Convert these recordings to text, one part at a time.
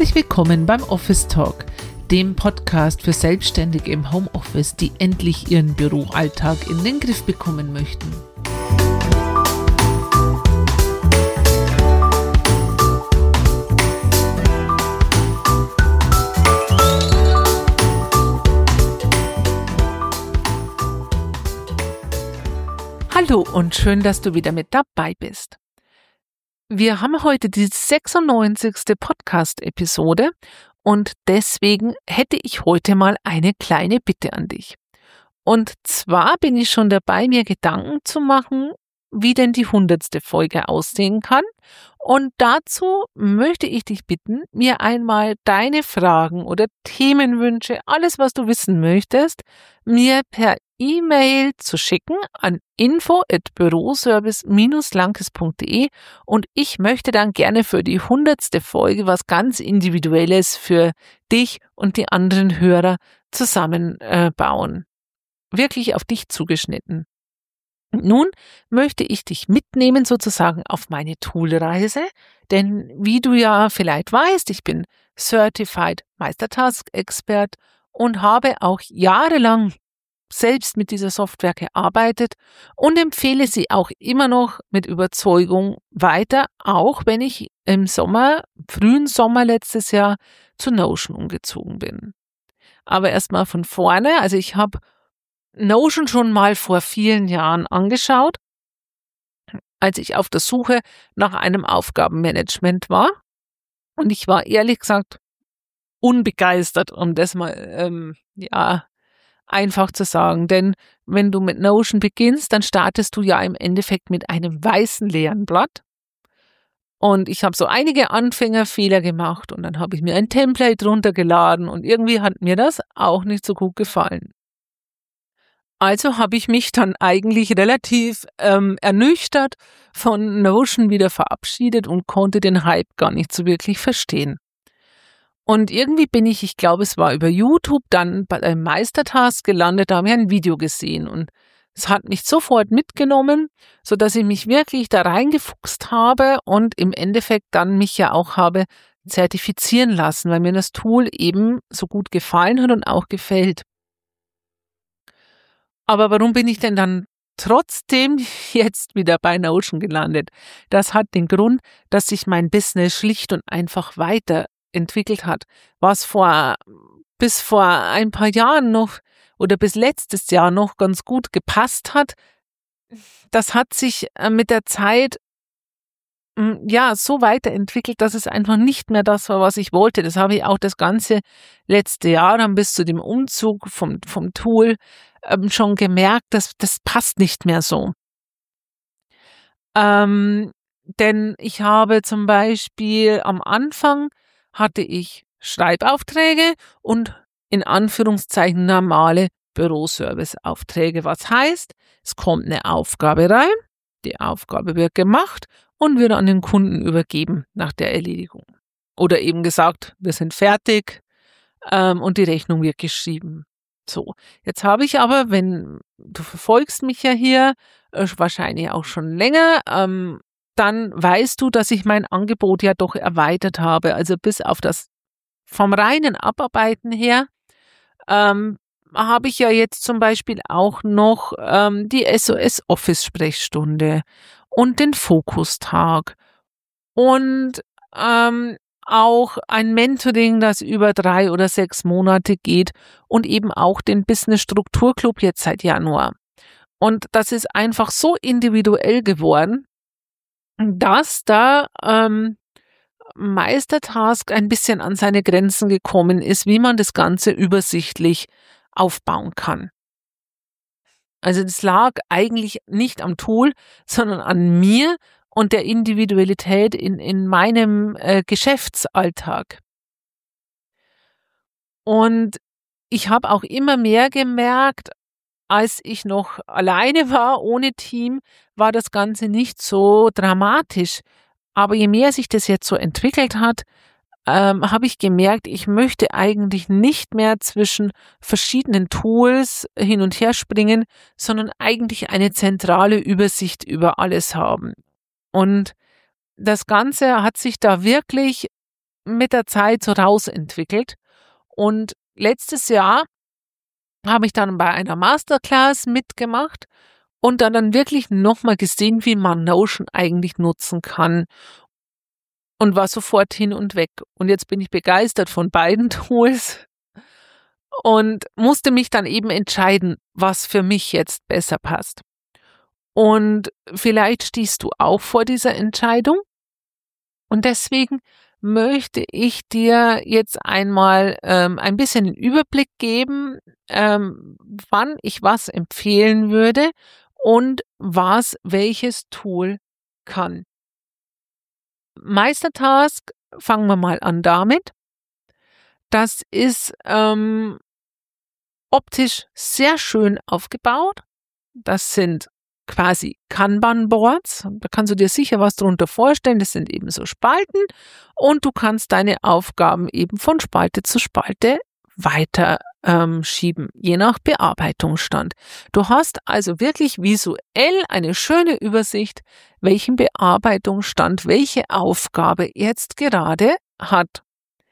Herzlich willkommen beim Office Talk, dem Podcast für Selbstständige im Homeoffice, die endlich ihren Büroalltag in den Griff bekommen möchten. Hallo und schön, dass du wieder mit dabei bist. Wir haben heute die 96. Podcast-Episode und deswegen hätte ich heute mal eine kleine Bitte an dich. Und zwar bin ich schon dabei, mir Gedanken zu machen, wie denn die 100. Folge aussehen kann. Und dazu möchte ich dich bitten, mir einmal deine Fragen oder Themenwünsche, alles was du wissen möchtest, mir per E-Mail zu schicken an info@büroservice-lankes.de und ich möchte dann gerne für die 100. Folge was ganz Individuelles für dich und die anderen Hörer zusammenbauen. Wirklich auf dich zugeschnitten. Nun möchte ich dich mitnehmen sozusagen auf meine Toolreise, denn wie du ja vielleicht weißt, ich bin Certified Meistertask Expert und habe auch jahrelang selbst mit dieser Software gearbeitet und empfehle sie auch immer noch mit Überzeugung weiter, auch wenn ich im frühen Sommer letztes Jahr zu Notion umgezogen bin. Aber erstmal von vorne, also ich habe Notion schon mal vor vielen Jahren angeschaut, als ich auf der Suche nach einem Aufgabenmanagement war. Und ich war ehrlich gesagt unbegeistert, um das mal einfach zu sagen. Denn wenn du mit Notion beginnst, dann startest du ja im Endeffekt mit einem weißen leeren Blatt. Und ich habe so einige Anfängerfehler gemacht und dann habe ich mir ein Template runtergeladen und irgendwie hat mir das auch nicht so gut gefallen. Also habe ich mich dann eigentlich relativ ernüchtert von Notion wieder verabschiedet und konnte den Hype gar nicht so wirklich verstehen. Und irgendwie bin ich glaube, es war über YouTube, dann bei einem Meistertask gelandet, da habe ich ein Video gesehen und es hat mich sofort mitgenommen, sodass ich mich wirklich da reingefuchst habe und im Endeffekt dann mich ja auch habe zertifizieren lassen, weil mir das Tool eben so gut gefallen hat und auch gefällt. Aber warum bin ich denn dann trotzdem jetzt wieder bei Notion gelandet? Das hat den Grund, dass sich mein Business schlicht und einfach weiterentwickelt hat. Was bis vor ein paar Jahren noch oder bis letztes Jahr noch ganz gut gepasst hat, das hat sich mit der Zeit so weiterentwickelt, dass es einfach nicht mehr das war, was ich wollte. Das habe ich auch das ganze letzte Jahr dann bis zu dem Umzug vom Tool schon gemerkt, dass das passt nicht mehr so. Denn ich habe zum Beispiel am Anfang hatte ich Schreibaufträge und in Anführungszeichen normale Büroservice-Aufträge. Was heißt, es kommt eine Aufgabe rein, die Aufgabe wird gemacht und wird an den Kunden übergeben nach der Erledigung. Oder eben gesagt, wir sind fertig und die Rechnung wird geschrieben. So, jetzt habe ich aber, wenn du verfolgst mich ja hier, wahrscheinlich auch schon länger, dann weißt du, dass ich mein Angebot ja doch erweitert habe. Also bis auf das vom reinen Abarbeiten her habe ich ja jetzt zum Beispiel auch noch die SOS-Office-Sprechstunde und den Fokustag und auch ein Mentoring, das über 3 oder 6 Monate geht und eben auch den Business-Strukturclub jetzt seit Januar. Und das ist einfach so individuell geworden, dass da Meistertask ein bisschen an seine Grenzen gekommen ist, wie man das Ganze übersichtlich aufbauen kann. Also das lag eigentlich nicht am Tool, sondern an mir und der Individualität in meinem Geschäftsalltag. Und ich habe auch immer mehr gemerkt, als ich noch alleine war, ohne Team, war das Ganze nicht so dramatisch. Aber je mehr sich das jetzt so entwickelt hat, habe ich gemerkt, ich möchte eigentlich nicht mehr zwischen verschiedenen Tools hin und her springen, sondern eigentlich eine zentrale Übersicht über alles haben. Und das Ganze hat sich da wirklich mit der Zeit so rausentwickelt. Und letztes Jahr habe ich dann bei einer Masterclass mitgemacht und dann wirklich nochmal gesehen, wie man Notion eigentlich nutzen kann und war sofort hin und weg. Und jetzt bin ich begeistert von beiden Tools und musste mich dann eben entscheiden, was für mich jetzt besser passt. Und vielleicht stehst du auch vor dieser Entscheidung. Und deswegen möchte ich dir jetzt einmal ein bisschen einen Überblick geben, wann ich was empfehlen würde und was welches Tool kann. Meistertask, fangen wir mal an damit. Das ist optisch sehr schön aufgebaut. Das sind quasi Kanban-Boards. Da kannst du dir sicher was darunter vorstellen. Das sind eben so Spalten und du kannst deine Aufgaben eben von Spalte zu Spalte weiter schieben, je nach Bearbeitungsstand. Du hast also wirklich visuell eine schöne Übersicht, welchen Bearbeitungsstand welche Aufgabe jetzt gerade hat.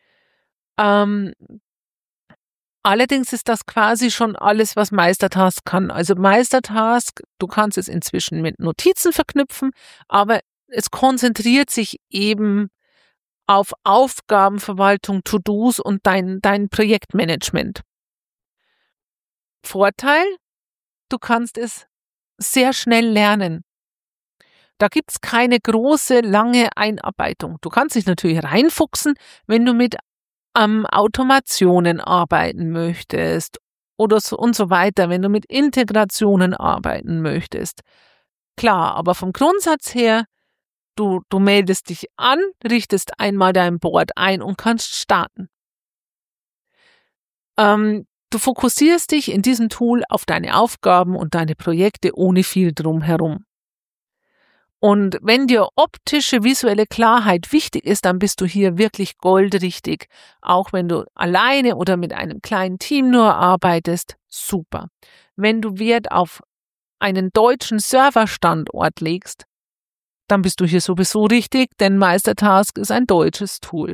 Allerdings ist das quasi schon alles, was Meistertask kann. Also Meistertask, du kannst es inzwischen mit Notizen verknüpfen, aber es konzentriert sich eben auf Aufgabenverwaltung, To-Dos und dein Projektmanagement. Vorteil, du kannst es sehr schnell lernen. Da gibt's keine große, lange Einarbeitung. Du kannst dich natürlich reinfuchsen, wenn du mit Automationen arbeiten möchtest oder so und so weiter, wenn du mit Integrationen arbeiten möchtest. Klar, aber vom Grundsatz her, du meldest dich an, richtest einmal dein Board ein und kannst starten. Du fokussierst dich in diesem Tool auf deine Aufgaben und deine Projekte ohne viel drumherum. Und wenn dir optische, visuelle Klarheit wichtig ist, dann bist du hier wirklich goldrichtig. Auch wenn du alleine oder mit einem kleinen Team nur arbeitest, super. Wenn du Wert auf einen deutschen Serverstandort legst, dann bist du hier sowieso richtig, denn Meistertask ist ein deutsches Tool.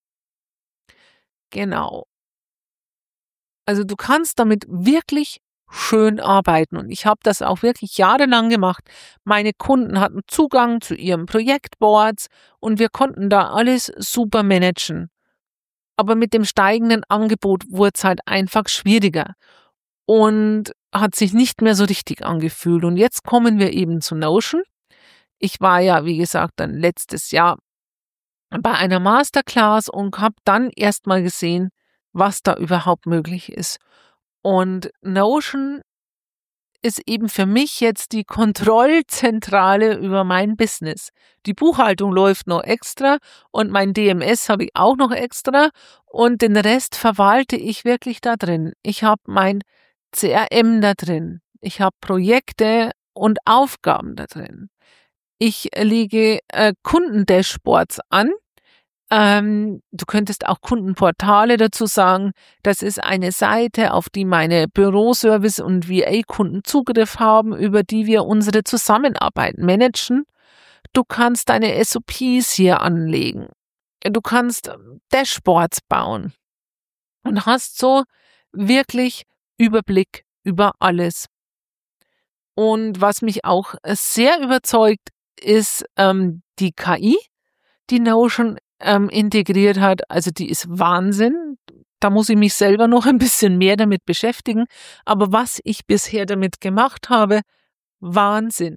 Genau. Also du kannst damit wirklich schön arbeiten und ich habe das auch wirklich jahrelang gemacht. Meine Kunden hatten Zugang zu ihren Projektboards und wir konnten da alles super managen. Aber mit dem steigenden Angebot wurde es halt einfach schwieriger und hat sich nicht mehr so richtig angefühlt. Und jetzt kommen wir eben zu Notion. Ich war ja, wie gesagt, dann letztes Jahr bei einer Masterclass und habe dann erstmal gesehen, was da überhaupt möglich ist. Und Notion ist eben für mich jetzt die Kontrollzentrale über mein Business. Die Buchhaltung läuft noch extra und mein DMS habe ich auch noch extra und den Rest verwalte ich wirklich da drin. Ich habe mein CRM da drin. Ich habe Projekte und Aufgaben da drin. Ich lege Kundendashboards an. Du könntest auch Kundenportale dazu sagen. Das ist eine Seite, auf die meine Büroservice- und VA-Kunden Zugriff haben, über die wir unsere Zusammenarbeit managen. Du kannst deine SOPs hier anlegen. Du kannst Dashboards bauen und hast so wirklich Überblick über alles. Und was mich auch sehr überzeugt, ist die KI, die Notion integriert hat. Also die ist Wahnsinn. Da muss ich mich selber noch ein bisschen mehr damit beschäftigen. Aber was ich bisher damit gemacht habe, Wahnsinn.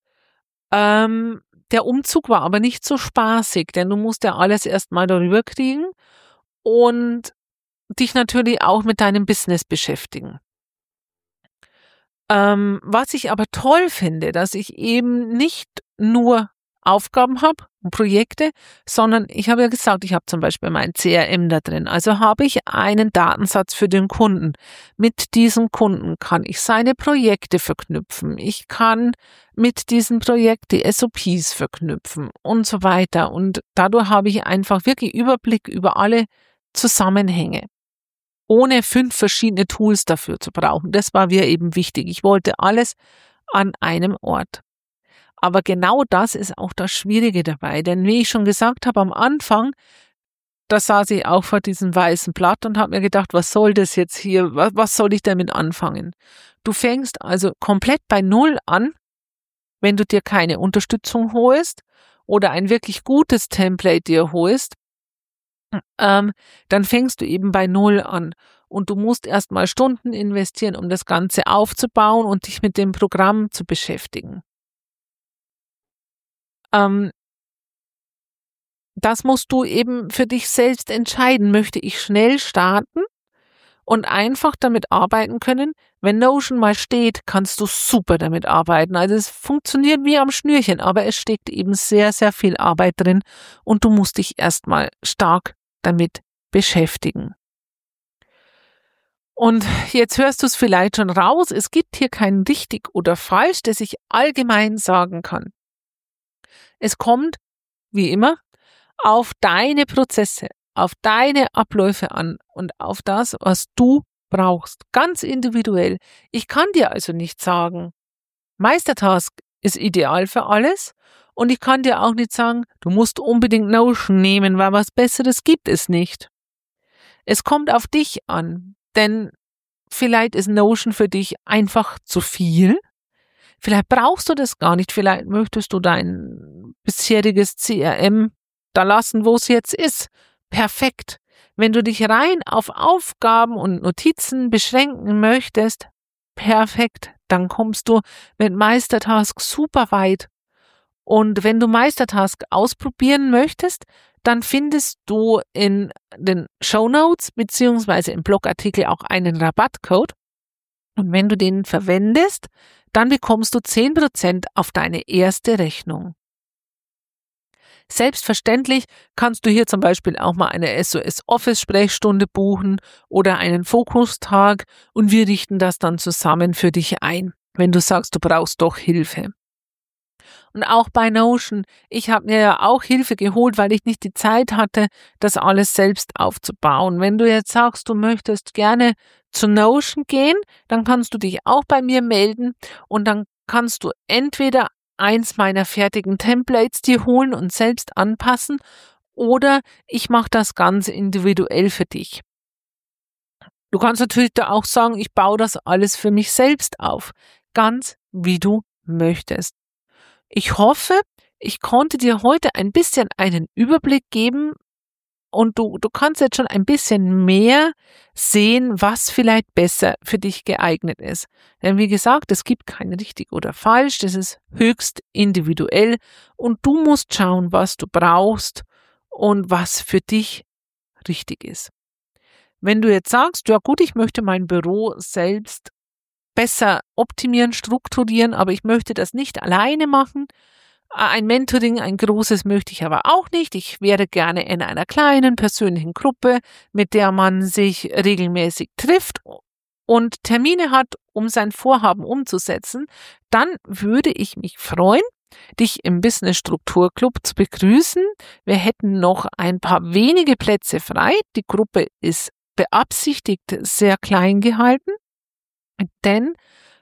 Der Umzug war aber nicht so spaßig, denn du musst ja alles erstmal darüber kriegen und dich natürlich auch mit deinem Business beschäftigen. Was ich aber toll finde, dass ich eben nicht nur Aufgaben habe und Projekte, sondern ich habe ja gesagt, ich habe zum Beispiel mein CRM da drin. Also habe ich einen Datensatz für den Kunden. Mit diesem Kunden kann ich seine Projekte verknüpfen. Ich kann mit diesem Projekt die SOPs verknüpfen und so weiter. Und dadurch habe ich einfach wirklich Überblick über alle Zusammenhänge, ohne 5 verschiedene Tools dafür zu brauchen. Das war mir eben wichtig. Ich wollte alles an einem Ort. Aber genau das ist auch das Schwierige dabei, denn wie ich schon gesagt habe am Anfang, da saß ich auch vor diesem weißen Blatt und habe mir gedacht, was soll das jetzt hier? Was soll ich damit anfangen? Du fängst also komplett bei Null an, wenn du dir keine Unterstützung holst oder ein wirklich gutes Template dir holst, dann fängst du eben bei Null an. Und du musst erstmal Stunden investieren, um das Ganze aufzubauen und dich mit dem Programm zu beschäftigen. Das musst du eben für dich selbst entscheiden. Möchte ich schnell starten und einfach damit arbeiten können? Wenn Notion mal steht, kannst du super damit arbeiten. Also es funktioniert wie am Schnürchen, aber es steckt eben sehr, sehr viel Arbeit drin und du musst dich erstmal stark damit beschäftigen. Und jetzt hörst du es vielleicht schon raus, es gibt hier kein richtig oder falsch, das ich allgemein sagen kann. Es kommt, wie immer, auf deine Prozesse, auf deine Abläufe an und auf das, was du brauchst, ganz individuell. Ich kann dir also nicht sagen, Meistertask ist ideal für alles und ich kann dir auch nicht sagen, du musst unbedingt Notion nehmen, weil was Besseres gibt es nicht. Es kommt auf dich an, denn vielleicht ist Notion für dich einfach zu viel. Vielleicht brauchst du das gar nicht. Vielleicht möchtest du dein bisheriges CRM da lassen, wo es jetzt ist. Perfekt. Wenn du dich rein auf Aufgaben und Notizen beschränken möchtest, perfekt. Dann kommst du mit Meistertask super weit. Und wenn du Meistertask ausprobieren möchtest, dann findest du in den Shownotes beziehungsweise im Blogartikel auch einen Rabattcode. Und wenn du den verwendest, dann bekommst du 10% auf deine erste Rechnung. Selbstverständlich kannst du hier zum Beispiel auch mal eine SOS-Office-Sprechstunde buchen oder einen Fokustag und wir richten das dann zusammen für dich ein, wenn du sagst, du brauchst doch Hilfe. Und auch bei Notion, ich habe mir ja auch Hilfe geholt, weil ich nicht die Zeit hatte, das alles selbst aufzubauen. Wenn du jetzt sagst, du möchtest gerne zu Notion gehen, dann kannst du dich auch bei mir melden und dann kannst du entweder eins meiner fertigen Templates dir holen und selbst anpassen oder ich mache das ganz individuell für dich. Du kannst natürlich da auch sagen, ich baue das alles für mich selbst auf, ganz wie du möchtest. Ich hoffe, ich konnte dir heute ein bisschen einen Überblick geben und du kannst jetzt schon ein bisschen mehr sehen, was vielleicht besser für dich geeignet ist. Denn wie gesagt, es gibt kein richtig oder falsch, das ist höchst individuell und du musst schauen, was du brauchst und was für dich richtig ist. Wenn du jetzt sagst, ja gut, ich möchte mein Büro selbst besser optimieren, strukturieren, aber ich möchte das nicht alleine machen. Ein Mentoring, ein großes möchte ich aber auch nicht. Ich wäre gerne in einer kleinen persönlichen Gruppe, mit der man sich regelmäßig trifft und Termine hat, um sein Vorhaben umzusetzen. Dann würde ich mich freuen, dich im Business Struktur Club zu begrüßen. Wir hätten noch ein paar wenige Plätze frei. Die Gruppe ist beabsichtigt sehr klein gehalten. Denn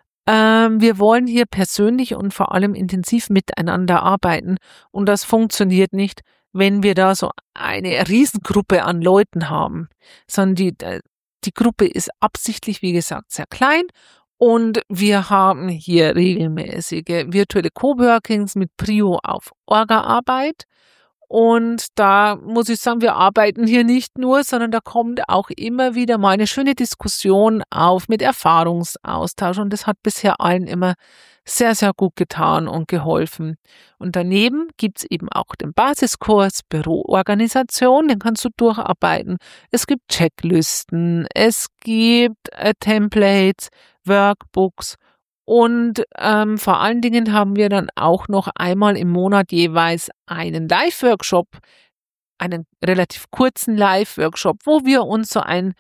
wir wollen hier persönlich und vor allem intensiv miteinander arbeiten und das funktioniert nicht, wenn wir da so eine Riesengruppe an Leuten haben, sondern die Gruppe ist absichtlich, wie gesagt, sehr klein und wir haben hier regelmäßige virtuelle Coworkings mit Prio auf Orga-Arbeit. Und da muss ich sagen, wir arbeiten hier nicht nur, sondern da kommt auch immer wieder mal eine schöne Diskussion auf mit Erfahrungsaustausch. Und das hat bisher allen immer sehr, sehr gut getan und geholfen. Und daneben gibt's eben auch den Basiskurs Büroorganisation, den kannst du durcharbeiten. Es gibt Checklisten, es gibt Templates, Workbooks. Und vor allen Dingen haben wir dann auch noch einmal im Monat jeweils einen Live-Workshop, einen relativ kurzen Live-Workshop, wo wir uns so ein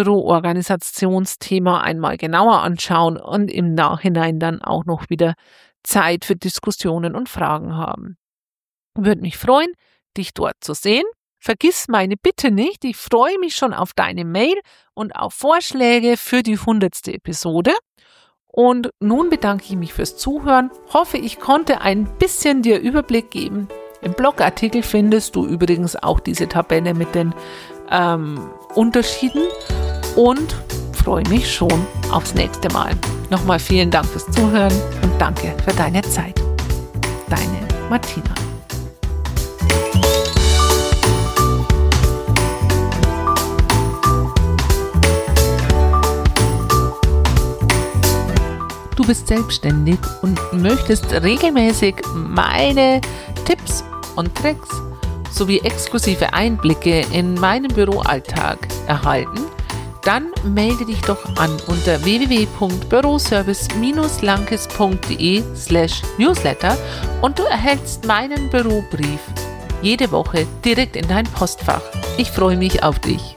Büroorganisationsthema einmal genauer anschauen und im Nachhinein dann auch noch wieder Zeit für Diskussionen und Fragen haben. Würde mich freuen, dich dort zu sehen. Vergiss meine Bitte nicht, ich freue mich schon auf deine Mail und auf Vorschläge für die 100. Episode. Und nun bedanke ich mich fürs Zuhören, hoffe, ich konnte ein bisschen dir Überblick geben Im Blogartikel findest du übrigens auch diese Tabelle mit den Unterschieden und freue mich schon aufs nächste Mal. Nochmal vielen Dank fürs Zuhören und danke für deine Zeit. Deine Martina. Du bist selbstständig und möchtest regelmäßig meine Tipps und Tricks sowie exklusive Einblicke in meinen Büroalltag erhalten, dann melde dich doch an unter www.büroservice-lankes.de/newsletter und du erhältst meinen Bürobrief jede Woche direkt in dein Postfach. Ich freue mich auf dich.